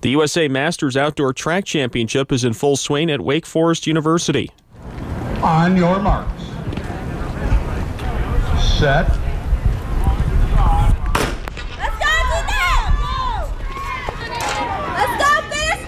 The USA Masters Outdoor Track Championship is in full swing at Wake Forest University. On your marks. Set. Let's go, Gina! Let's go, finish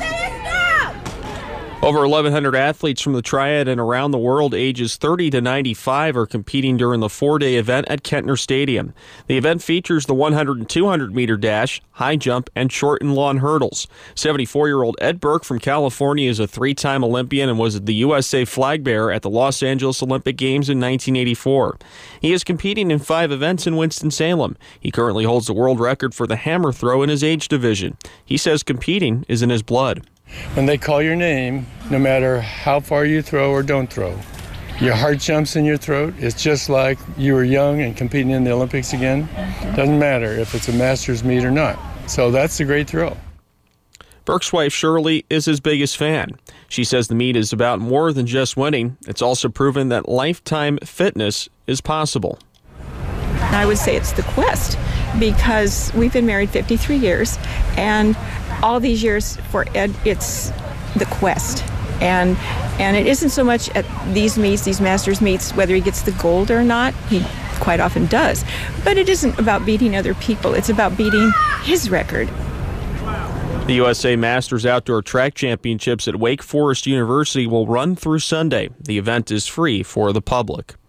up! Over 1,100 athletes from the Triad and around the world ages 30 to 95 are competing during the four-day event at Kentner Stadium. The event features the 100 and 200-meter dash, high jump, and short and lawn hurdles. 74-year-old Ed Burke from California is a three-time Olympian and was the USA flag bearer at the Los Angeles Olympic Games in 1984. He is competing in 5 events in Winston-Salem. He currently holds the world record for the hammer throw in his age division. He says competing is in his blood. When they call your name, no matter how far you throw or don't throw, your heart jumps in your throat. It's just like you were young and competing in the Olympics again. Doesn't matter if it's a Masters meet or not. So that's the great thrill. Burke's wife, Shirley, is his biggest fan. She says the meet is about more than just winning. It's also proven that lifetime fitness is possible. I would say it's the quest, because we've been married 53 years, and all these years for Ed, it's the quest. And it isn't so much at these meets, these Masters meets, whether he gets the gold or not. He quite often does. But it isn't about beating other people. It's about beating his record. The USA Masters Outdoor Track Championships at Wake Forest University will run through Sunday. The event is free for the public.